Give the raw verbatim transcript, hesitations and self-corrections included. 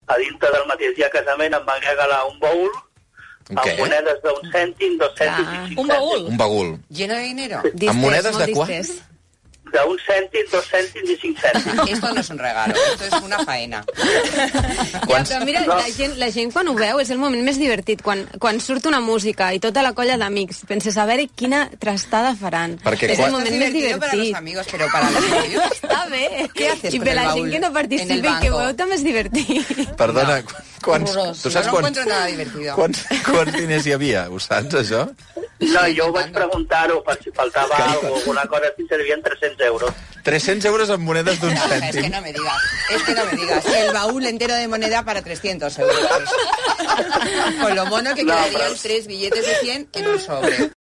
a dintre del mateix dia de casament em van regalar un baúl amb monedes d'un cèntim, dos cèntims i cinc un baúl. cèntims. Un baúl. Lleno de dinero. Distes, Amb monedes de quan? D'un cèntim, dos cèntims i cinc cèntims. Esto no es un regalo, esto es una faena. Ja, però mira, la gent, la gent quan ho veu és el moment més divertit, quan, quan surt una música i tota la colla d'amics. Penses a veure quina trastada faran. Perquè és quan... el moment més divertit. Para los amigos, pero para los amigos... Està bé. Què haces I con per el la baúl gent que no participa i que ho veu també és divertit. Perdona, quants... Horrorós. Tu saps no, no quants... encuentro nada divertido. Quants, quants diners hi havia? Ho saps, això? No, jo vaig preguntar-ho per si faltava alguna cosa, si servien tres-cents euros. tres-cents euros en monedes d'un No, es cèntim. que no me digas, es que no me digas. El baúl entero de moneda para trescientos euros. Con lo mono que No, quedarían pero... tres billetes de cien en un sobre.